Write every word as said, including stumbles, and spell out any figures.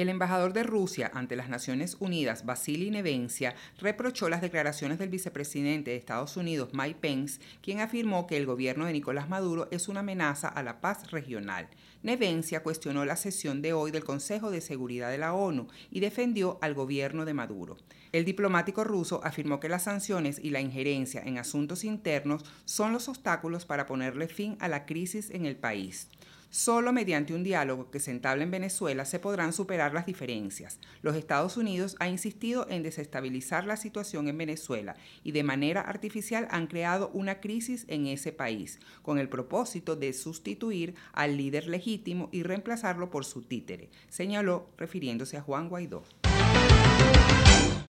El embajador de Rusia ante las Naciones Unidas, Vasily Nevencia, reprochó las declaraciones del vicepresidente de Estados Unidos, Mike Pence, quien afirmó que el gobierno de Nicolás Maduro es una amenaza a la paz regional. Nevencia cuestionó la sesión de hoy del Consejo de Seguridad de la ONU y defendió al gobierno de Maduro. El diplomático ruso afirmó que las sanciones y la injerencia en asuntos internos son los obstáculos para ponerle fin a la crisis en el país. Solo mediante un diálogo que se entable en Venezuela se podrán superar las diferencias. Los Estados Unidos han insistido en desestabilizar la situación en Venezuela y de manera artificial han creado una crisis en ese país, con el propósito de sustituir al líder legítimo y reemplazarlo por su títere, señaló refiriéndose a Juan Guaidó.